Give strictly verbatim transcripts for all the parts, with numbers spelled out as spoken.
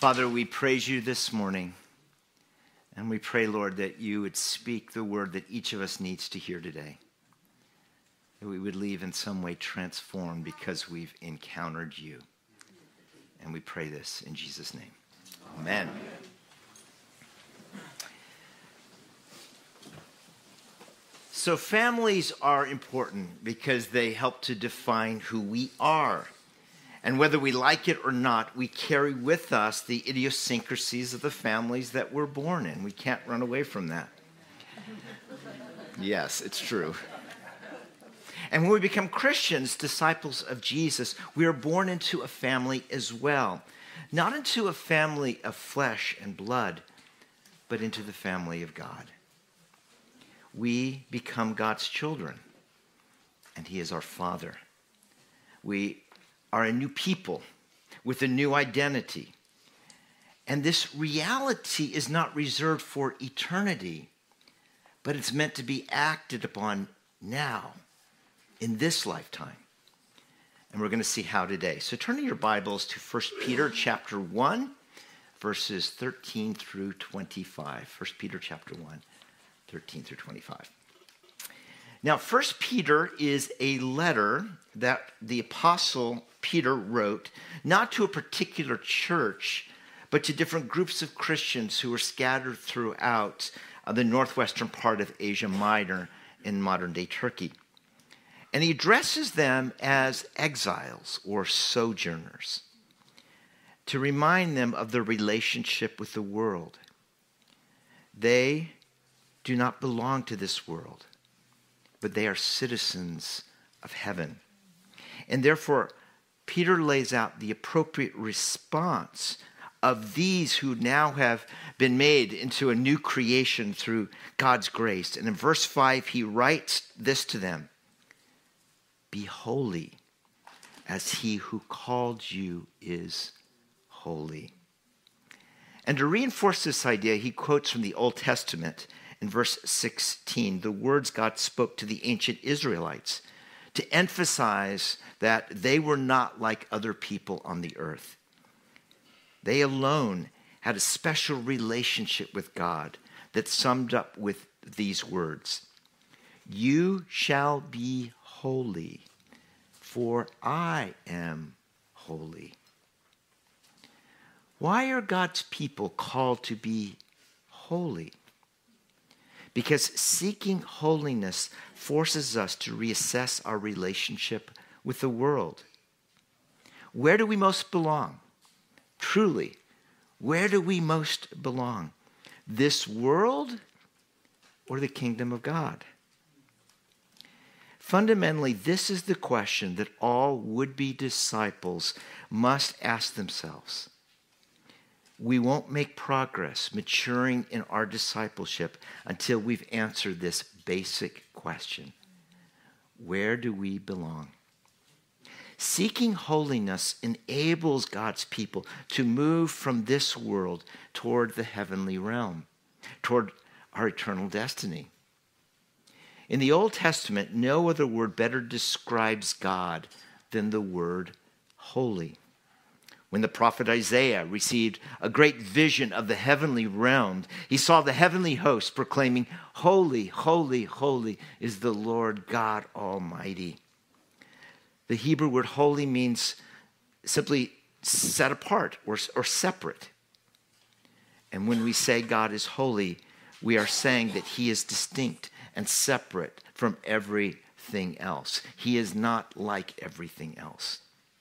Father, we praise you this morning, and we pray, Lord, that you would speak the word that each of us needs to hear today, that we would leave in some way transformed because we've encountered you. And we pray this in Jesus' name. Amen. So families are important because they help to define who we are. And whether we like it or not, we carry with us the idiosyncrasies of the families that we're born in. We can't run away from that. Yes, it's true. And when we become Christians, disciples of Jesus, we are born into a family as well. Not into a family of flesh and blood, but into the family of God. We become God's children, and He is our Father. We are a new people with a new identity. And this reality is not reserved for eternity, but it's meant to be acted upon now, in this lifetime. And we're going to see how today. So turn to your Bibles to First Peter chapter one, verses thirteen through twenty-five. First Peter chapter one, thirteen through twenty-five. Now, First Peter is a letter that the Apostle Peter wrote, not to a particular church, but to different groups of Christians who were scattered throughout uh, the northwestern part of Asia Minor in modern-day Turkey. And he addresses them as exiles or sojourners to remind them of their relationship with the world. They do not belong to this world, but they are citizens of heaven. And therefore, Peter lays out the appropriate response of these who now have been made into a new creation through God's grace. And in verse five, he writes this to them: "Be holy, as he who called you is holy." And to reinforce this idea, he quotes from the Old Testament in verse sixteen, the words God spoke to the ancient Israelites to emphasize that they were not like other people on the earth. They alone had a special relationship with God that summed up with these words: "You shall be holy, for I am holy." Why are God's people called to be holy? Because seeking holiness forces us to reassess our relationship with the world. Where do we most belong? Truly, where do we most belong? This world or the kingdom of God? Fundamentally, this is the question that all would-be disciples must ask themselves. We won't make progress maturing in our discipleship until we've answered this basic question: where do we belong? Seeking holiness enables God's people to move from this world toward the heavenly realm, toward our eternal destiny. In the Old Testament, no other word better describes God than the word holy. When the prophet Isaiah received a great vision of the heavenly realm, he saw the heavenly host proclaiming, "Holy, holy, holy is the Lord God Almighty." The Hebrew word holy means simply set apart or, or separate. And when we say God is holy, we are saying that he is distinct and separate from everything else. He is not like everything else.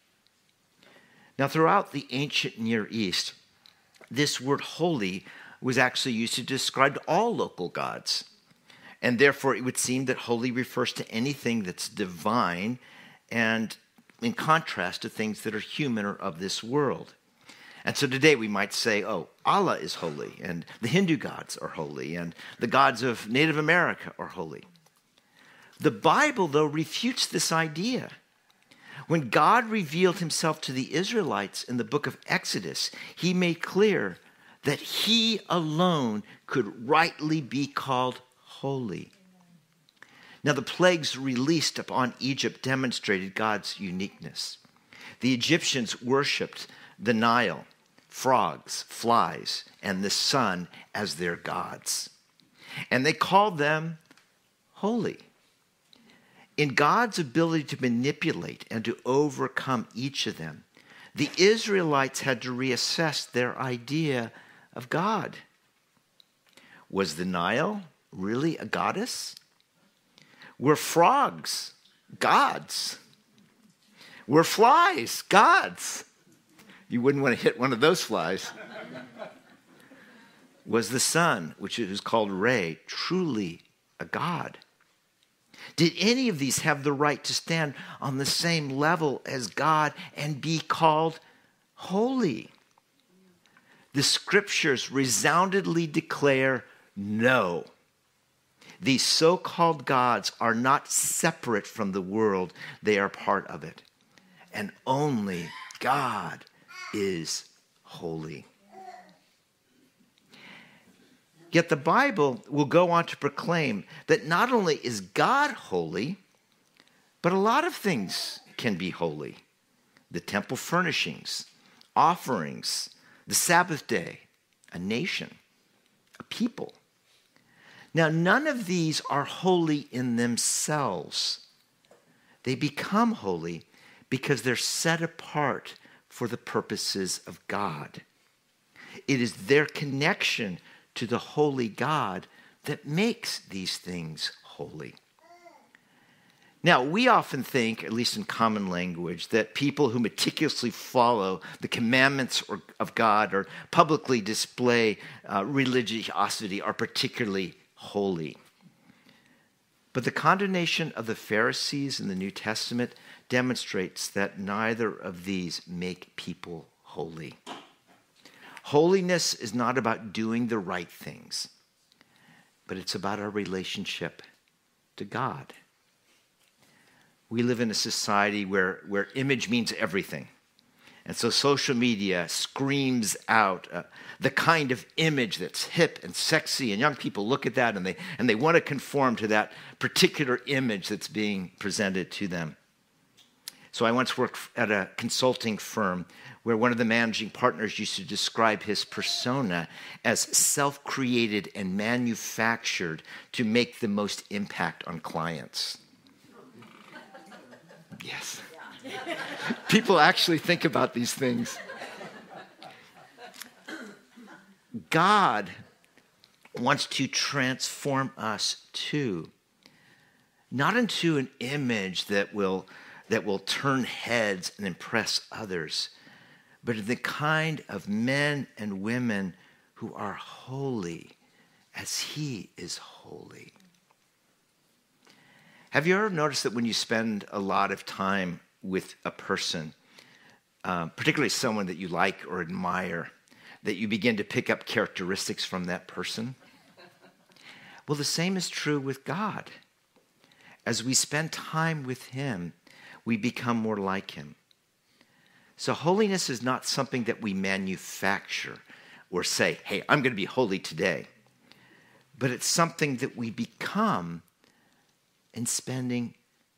Now, throughout the ancient Near East, this word holy was actually used to describe all local gods. And therefore, it would seem that holy refers to anything that's divine, and in contrast to things that are human or of this world. And so today we might say, oh, Allah is holy, and the Hindu gods are holy, and the gods of Native America are holy. The Bible, though, refutes this idea. When God revealed himself to the Israelites in the book of Exodus, he made clear that he alone could rightly be called holy. Now, the plagues released upon Egypt demonstrated God's uniqueness. The Egyptians worshipped the Nile, frogs, flies, and the sun as their gods. And they called them holy. In God's ability to manipulate and to overcome each of them, the Israelites had to reassess their idea of God. Was the Nile really a goddess? Were frogs gods? Were flies gods? You wouldn't want to hit one of those flies. Was the sun, which is called Re, truly a god? Did any of these have the right to stand on the same level as God and be called holy? The scriptures resoundingly declare no. These so-called gods are not separate from the world. They are part of it. And only God is holy. Yet the Bible will go on to proclaim that not only is God holy, but a lot of things can be holy. The temple furnishings, offerings, the Sabbath day, a nation, a people. Now, none of these are holy in themselves. They become holy because they're set apart for the purposes of God. It is their connection to the holy God that makes these things holy. Now, we often think, at least in common language, that people who meticulously follow the commandments of God or publicly display uh, religiosity are particularly holy. But the condemnation of the Pharisees in the New Testament demonstrates that neither of these make people holy. Holiness is not about doing the right things, but it's about our relationship to God. We live in a society where, where image means everything. And so social media screams out uh, the kind of image that's hip and sexy, and young people look at that and they, and they want to conform to that particular image that's being presented to them. So I once worked at a consulting firm where one of the managing partners used to describe his persona as self-created and manufactured to make the most impact on clients. Yes. People actually think about these things. God wants to transform us too, not into an image that will that will turn heads and impress others, but in the kind of men and women who are holy as he is holy. Have you ever noticed that when you spend a lot of time with a person, uh, particularly someone that you like or admire, that you begin to pick up characteristics from that person? Well, the same is true with God. As we spend time with him, we become more like him. So holiness is not something that we manufacture or say, hey, I'm going to be holy today. But it's something that we become in spending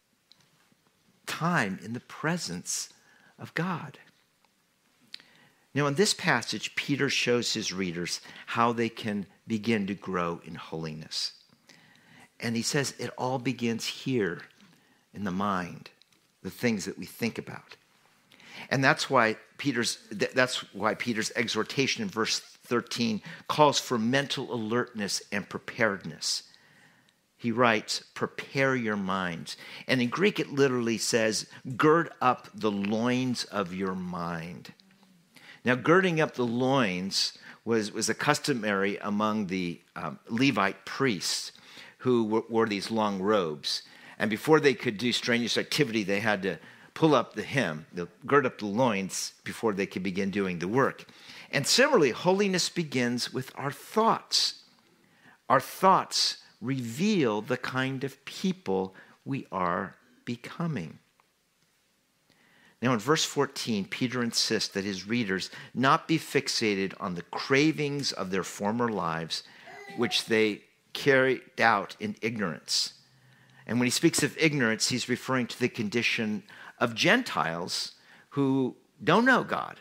time in the presence of God. Now, in this passage, Peter shows his readers how they can begin to grow in holiness. And he says it all begins here in the mind, the things that we think about. And that's why Peter's that's why Peter's exhortation in verse thirteen calls for mental alertness and preparedness. He writes, prepare your minds. And in Greek, it literally says, gird up the loins of your mind. Now, girding up the loins was, was a customary among the um, Levite priests who wore, wore these long robes. And before they could do strenuous activity, they had to pull up the hem, gird up the loins before they could begin doing the work. And similarly, holiness begins with our thoughts. Our thoughts reveal the kind of people we are becoming. Now in verse fourteen, Peter insists that his readers not be fixated on the cravings of their former lives, which they carried out in ignorance. And when he speaks of ignorance, he's referring to the condition of Gentiles who don't know God,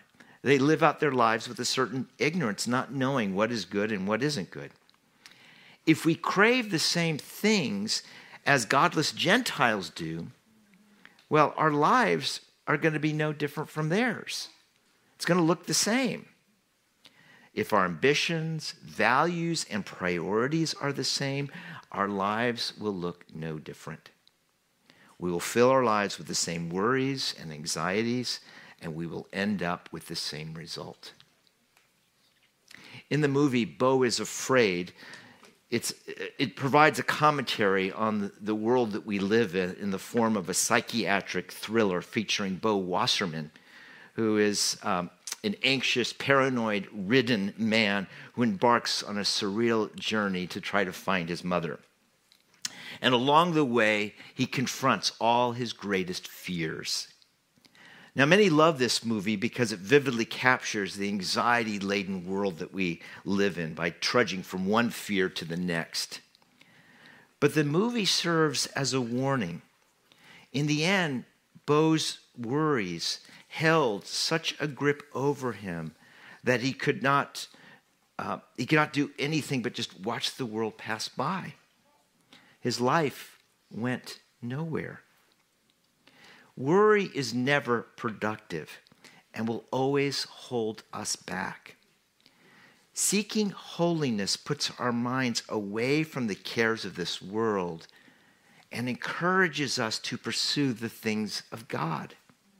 They live out their lives with a certain ignorance, not knowing what is good and what isn't good. If we crave the same things as godless Gentiles do, well, our lives are going to be no different from theirs. It's going to look the same. If our ambitions, values, and priorities are the same, our lives will look no different. We will fill our lives with the same worries and anxieties, and we will end up with the same result. In the movie, Beau is Afraid, it's, it provides a commentary on the, the world that we live in in the form of a psychiatric thriller featuring Beau Wasserman, who is um, an anxious, paranoid-ridden man who embarks on a surreal journey to try to find his mother. And along the way, he confronts all his greatest fears. Now, many love this movie because it vividly captures the anxiety-laden world that we live in by trudging from one fear to the next. But the movie serves as a warning. In the end, Beau's worries held such a grip over him that he could not, uh, he could not do anything but just watch the world pass by. His life went nowhere. Worry is never productive and will always hold us back. Seeking holiness puts our minds away from the cares of this world and encourages us to pursue the things of God.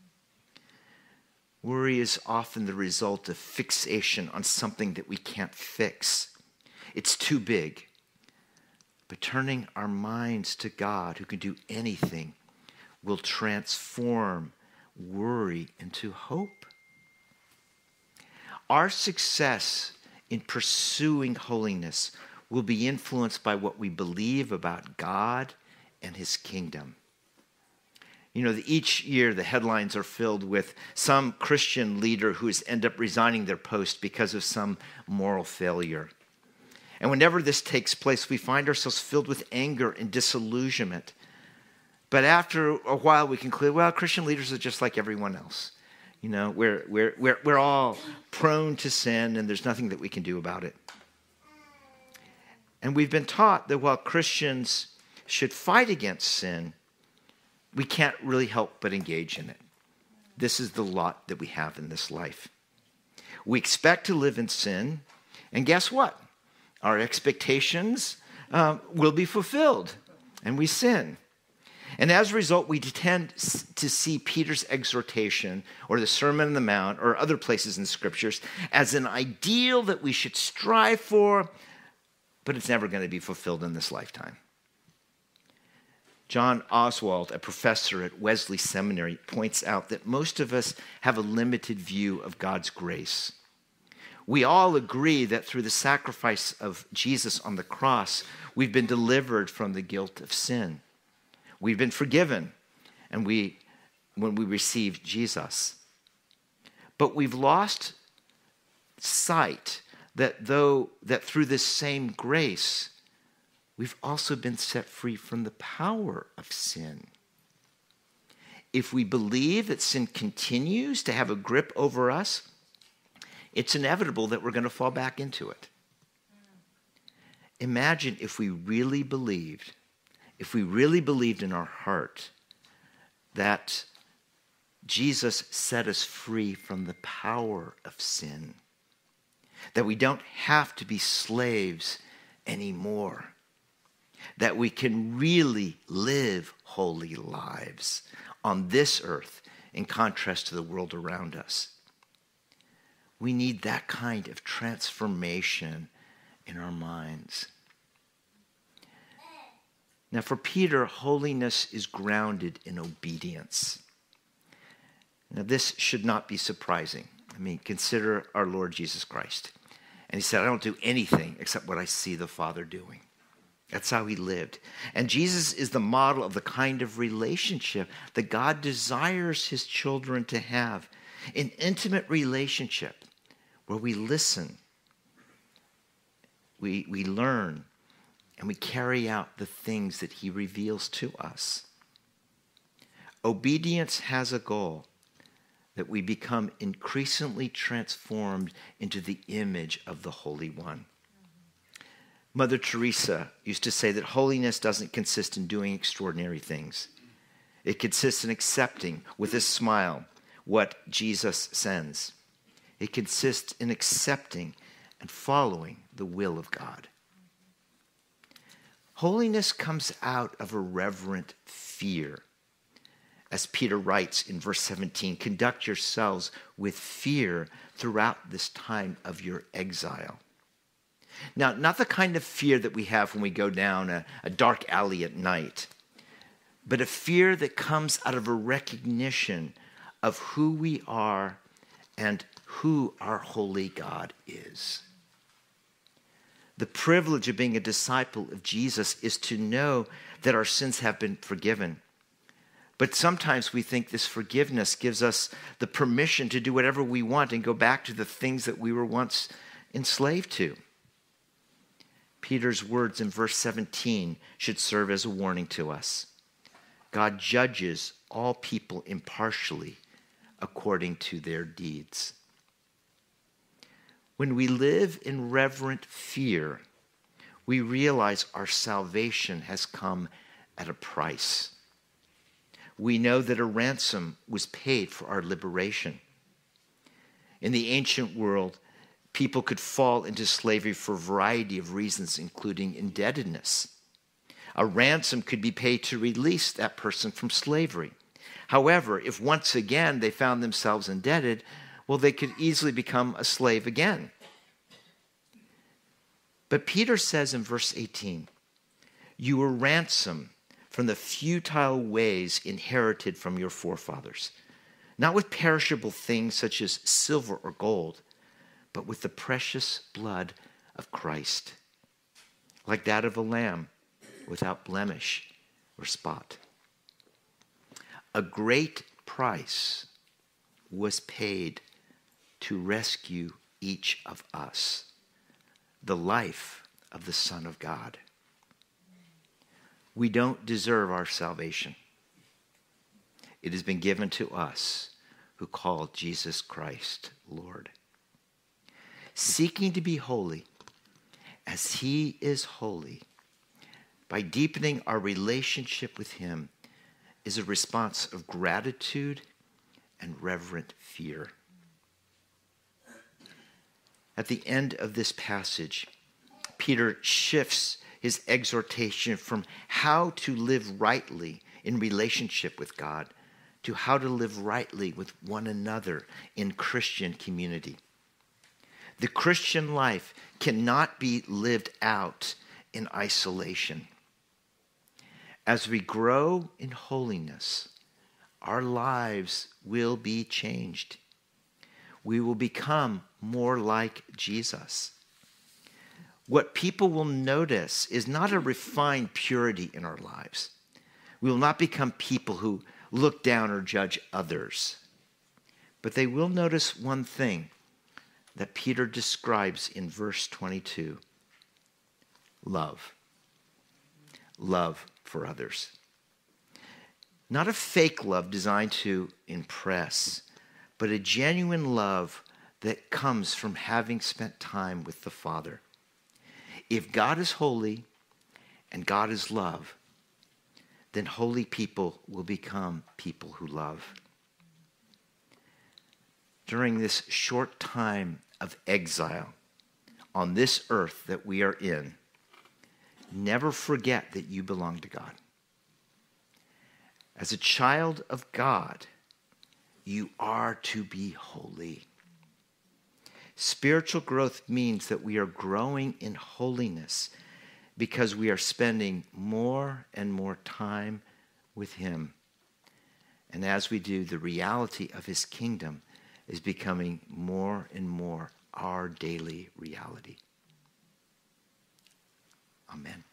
Worry is often the result of fixation on something that we can't fix. It's too big. But turning our minds to God, who can do anything, will transform worry into hope. Our success in pursuing holiness will be influenced by what we believe about God and his kingdom. You know, each year the headlines are filled with some Christian leader who has ended up resigning their post because of some moral failure. And whenever this takes place, we find ourselves filled with anger and disillusionment. But after a while, we conclude, well, Christian leaders are just like everyone else. You know, we're, we're, we're, we're all prone to sin, and there's nothing that we can do about it. And we've been taught that while Christians should fight against sin, we can't really help but engage in it. This is the lot that we have in this life. We expect to live in sin, and guess what? Our expectations um, will be fulfilled, and we sin. And as a result, we tend to see Peter's exhortation or the Sermon on the Mount or other places in the Scriptures as an ideal that we should strive for, but it's never going to be fulfilled in this lifetime. John Oswald, a professor at Wesley Seminary, points out that most of us have a limited view of God's grace. We all agree that through the sacrifice of Jesus on the cross, we've been delivered from the guilt of sin. We've been forgiven, and we, when we received Jesus. But we've lost sight that though that through this same grace, we've also been set free from the power of sin. If we believe that sin continues to have a grip over us, it's inevitable that we're going to fall back into it. Imagine if we really believed, if we really believed in our heart that Jesus set us free from the power of sin, that we don't have to be slaves anymore, that we can really live holy lives on this earth in contrast to the world around us. We need that kind of transformation in our minds. Now, for Peter, holiness is grounded in obedience. Now, this should not be surprising. I mean, consider our Lord Jesus Christ. And he said, I don't do anything except what I see the Father doing. That's how he lived. And Jesus is the model of the kind of relationship that God desires his children to have. An intimate relationship where we listen, we, we learn, and we carry out the things that he reveals to us. Obedience has a goal. that we become increasingly transformed into the image of the Holy One. Mother Teresa used to say that holiness doesn't consist in doing extraordinary things. It consists in accepting with a smile what Jesus sends. It consists in accepting and following the will of God. Holiness comes out of a reverent fear. As Peter writes in verse seventeen, conduct yourselves with fear throughout this time of your exile. Now, not the kind of fear that we have when we go down a, a dark alley at night, but a fear that comes out of a recognition of who we are and who our holy God is. The privilege of being a disciple of Jesus is to know that our sins have been forgiven. But sometimes we think this forgiveness gives us the permission to do whatever we want and go back to the things that we were once enslaved to. Peter's words in verse seventeen should serve as a warning to us. God judges all people impartially according to their deeds. When we live in reverent fear, we realize our salvation has come at a price. We know that a ransom was paid for our liberation. In the ancient world, people could fall into slavery for a variety of reasons, including indebtedness. A ransom could be paid to release that person from slavery. However, if once again they found themselves indebted, well, they could easily become a slave again. But Peter says in verse eighteen, you were ransomed from the futile ways inherited from your forefathers, not with perishable things such as silver or gold, but with the precious blood of Christ, like that of a lamb without blemish or spot. A great price was paid to rescue each of us, the life of the Son of God. We don't deserve our salvation. It has been given to us who call Jesus Christ Lord. Seeking to be holy as he is holy, by deepening our relationship with him, is a response of gratitude and reverent fear. At the end of this passage, Peter shifts his exhortation from how to live rightly in relationship with God to how to live rightly with one another in Christian community. The Christian life cannot be lived out in isolation. As we grow in holiness, our lives will be changed. We will become more like Jesus. What people will notice is not a refined purity in our lives. We will not become people who look down or judge others. But they will notice one thing that Peter describes in verse twenty-two. Love. Love for others. Not a fake love designed to impress, but a genuine love that comes from having spent time with the Father. If God is holy and God is love, then holy people will become people who love. During this short time of exile on this earth that we are in, never forget that you belong to God. As a child of God, you are to be holy. Spiritual growth means that we are growing in holiness because we are spending more and more time with him. And as we do, the reality of his kingdom is becoming more and more our daily reality. Amen.